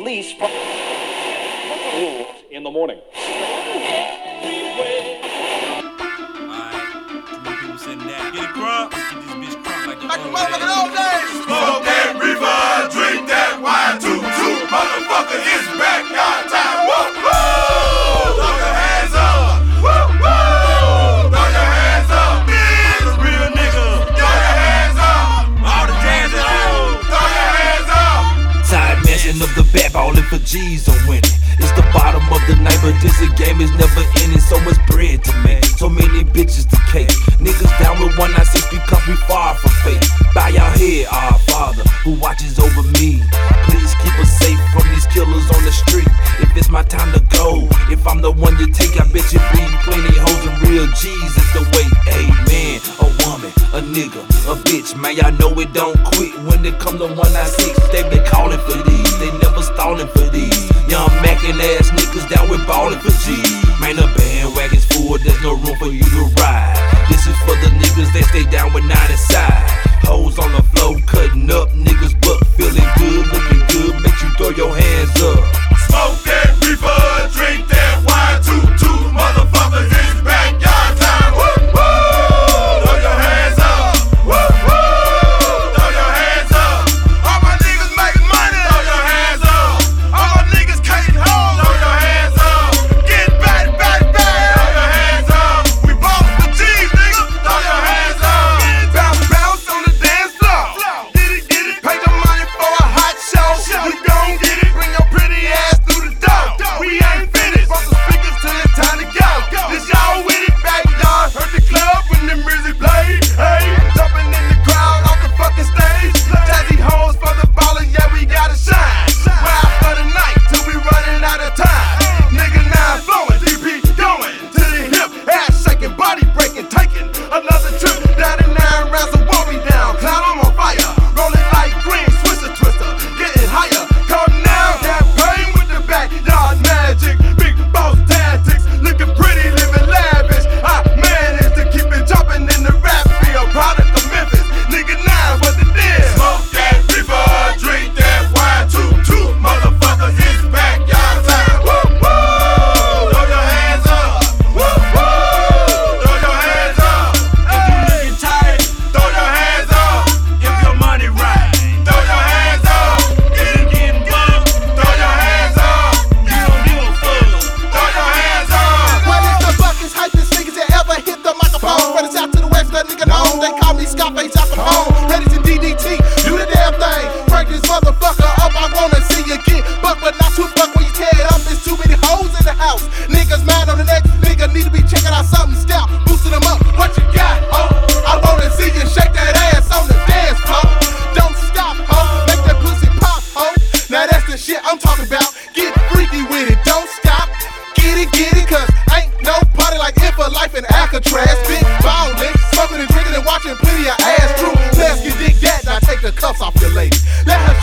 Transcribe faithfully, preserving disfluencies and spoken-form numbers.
release from in the morning. Like the motherfucking old days. Smoke that reefer, drink that wine, toot toot. Motherfucker, it's backyard time. Woo woo! Throw your hands up. Woo woo! Throw your hands up. All the real niggas. Throw your hands up. All the dancing hoes. Throw your hands up. Tired messing up the bat, ballin' for G's on winning. It's the bottom of the night, but this a game is never ending. So much bread to make, so many bitches to cake. Niggas down with one ninety-six because we far from fake. Bow your head, our Father, who watches over me. Please keep us safe from these killers on the street. If it's my time to go, if I'm the one you take, I bet you be plenty hoes and real G's at the way. Amen. A woman, a nigga, a bitch, man, y'all know it don't quit when it come to one ninety-six. They been calling for these, they never stalling for these. Young mackin' ass niggas down with ballin' for G. Man, the bandwagon's full, there's no room for you to ride. This is for the niggas that stay down with ninety side. Hoes on the floor, cutting up, niggas buck, feeling good, looking good, make you throw your hands up. Smoke that reefer, drink that wine, toot toot. Motherfuckers, it's backyard time. Woo woo! Throw your hands up. Woo woo! Throw your hands up. All my niggas make money. Throw your hands up. All my niggas can't hold. Throw your hands up. Get back, back, back. Throw your hands up. We bought the G's, nigga. Throw your hands up. Bounce, bounce on the dance floor. Get it, get it. Pay the money for a hot show. You gon' get it. Bring your pretty ass through the door. We ain't finished. Brought the speakers till it's time to go. This y'all with it, backyard. Heard the club when the music played. Hey, jumping in the crowd off the fucking stage. Jazzy hoes for the ballers, yeah, we gotta shine. Ride for the night till we running out of time. Nigga now flowing, D P going to the hip, ass shaking, body breaking, taking another trip down the nine rounds of what we down. Cloud I'm on fire, rolling like green, twister, twister, getting higher. Come now, that pain with the backyard magic, big boss tactics, looking pretty, living lavish. I managed to keep it jumping in the rap field, product of Memphis. Nigga now, what the deal? Smoke that reefer, drink that wine, toot toot. Motherfuckers, it's backyard time. Woo woo! Throw your hands up. Woo woo! Throw your hands up. If you looking tired, throw your hands up. If your money right, throw your hands up. If you getting bugged, throw your hands up. You don't give a fuck. Throw your hands up. Well, it's the fucking hypest niggas that ever hit the microphone. Spread it out to the west, that nigga known. They call me Scarface Al Capone. Ready to D D T, do the damn thing. Break this motherfucker up, I wanna see you get buck, but not too buck when you tear it up. There's too many hoes in the house. Niggas mad on the next nigga, need to be checking out something stout. Boosting them up, what you got, ho? I wanna see you shake that ass on the dance floor. Don't stop, ho, make that pussy pop, ho. Now that's the shit I'm talking about. Get freaky with it, don't stop. Get it, get it, cause ain't no party like it for life in Alcatraz. Big ballin', smoking and drinking and watching plenty of ass. True, let's get dig that, now take the cuffs off your lady. Let her